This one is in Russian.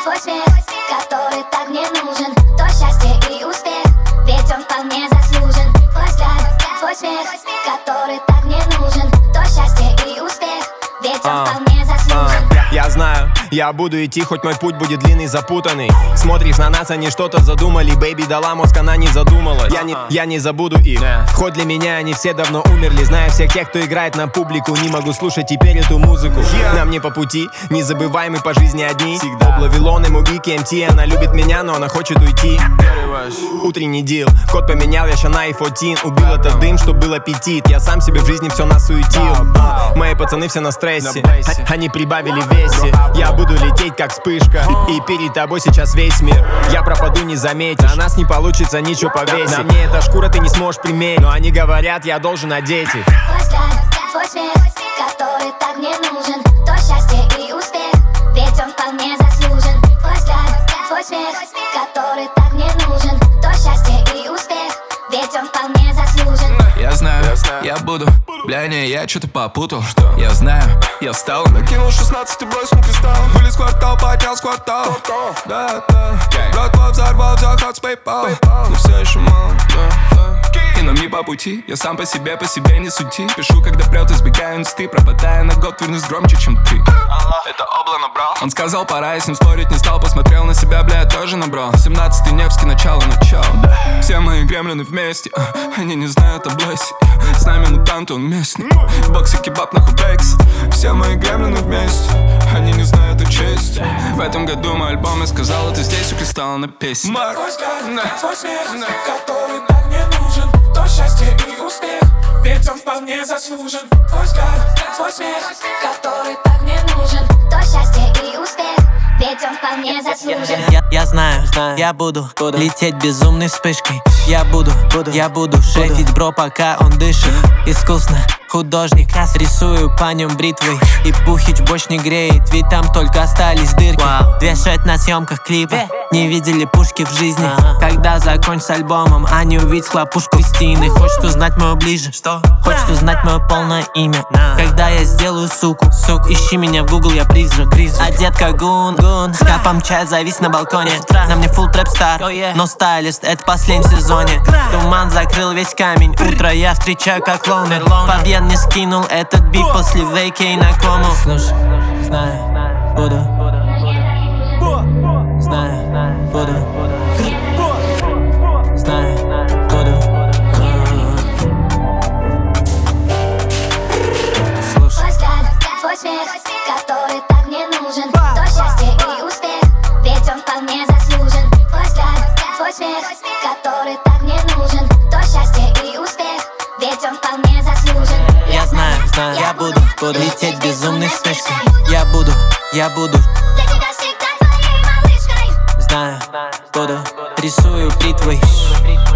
твой смех, который так мне нужен. То счастье и успех, ведь он вполне заслужен. Твой взгляд, твой смех, который так мне нужен. То счастье и успех, ведь он вполне заслужен. Я знаю, я буду идти, хоть мой путь будет длинный, запутанный. Смотришь на нас, они что-то задумали. Бэйби дала мозг, она не задумалась. Я не забуду их, хоть для меня они все давно умерли. Знаю всех тех, кто играет на публику. Не могу слушать теперь эту музыку. Нам не по пути, не забываем мы по жизни одни. Об Вавилон, МУГИ, КМТ. Она любит меня, но она хочет уйти. Утренний дил, код поменял, я ща на iPhone. Убил этот дым, чтоб был аппетит. Я сам себе в жизни все насуетил. Мои пацаны все на стрессе, они прибавили в весе. Я буду лететь как вспышка, и перед тобой сейчас весь мир. Я пропаду, не заметишь, а нас не получится ничего повесить. На мне эта шкура ты не сможешь примерить, но они говорят, я должен одеть их. Твой взгляд, твой смех, который так мне нужен. То счастье и успех, ведь он вполне заслужен. Твой взгляд, твой смех, который так мне нужен. То счастье и успех, ведь он вполне заслужен. Я знаю, я буду. Бля, не, я что-то попутал. Я знаю, я встал. Накинул 16 и бросил кристалл. Вылез в квартал, поднял с квартал. Да, братва взорвал заход с PayPal. Но все еще мало, И нам не по пути, я сам по себе не сути. Пишу, когда прет, избегаю инсты. Пропадая на год, вернусь громче, чем ты. это обло набрал. Он сказал, пора, я с ним спорить не стал. Посмотрел на себя, бля, я тоже набрал. 17-й Невский, начало. Все мои гремлины вместе, они не знают о Блессе. С нами мутанты, он местный. В боксе кебаб, нахуй бэкс. Все мои гремлины вместе, они не знают о чести. В этом году мой альбом, я сказал, это здесь у Кристалла на песне. Твой взгляд, твой смех, который так мне нужен. То счастье и успех, ведь он вполне заслужен. Твой взгляд, твой смех, который так мне нужен. То счастье и успех, ведь он вполне заслужен. Я знаю, я буду лететь безумной вспышкой. Я буду шейдить бро, пока он дышит. Искусно, художник, рисую по нем бритвой. И Пухич больше не греет, ведь там только остались дырки. Вешать на съемках клипа, не видели пушки в жизни. Когда закончится альбомом, они увидят хлопушку Кристины. Хочет узнать мое ближе, хочет узнать мое полное имя. Когда я сделаю сук, ищи меня в Google, я призрак. Одет как гун, с капом чая завис на балконе. На мне фулл трэп стар, но стайлист, это последний сезоне. Туман закрыл весь камень, утро я встречаю как лоунер. Фабьен не скинул этот бит после вейкей на кому. Слушай, знаю, буду. Знаю, буду. Знаю, буду. Слушай. Твой взгляд, твой смех, который так мне нужен. То счастье и успех, ведь он вполне заслужен. Твой взгляд, твой смех, который так мне нужен. То счастье и успех, ведь он вполне заслужен. Я знаю, я буду лететь безумной вспышкой. Я буду Для тебя всегда твоей малышкой. знаю, буду рисую бритвой.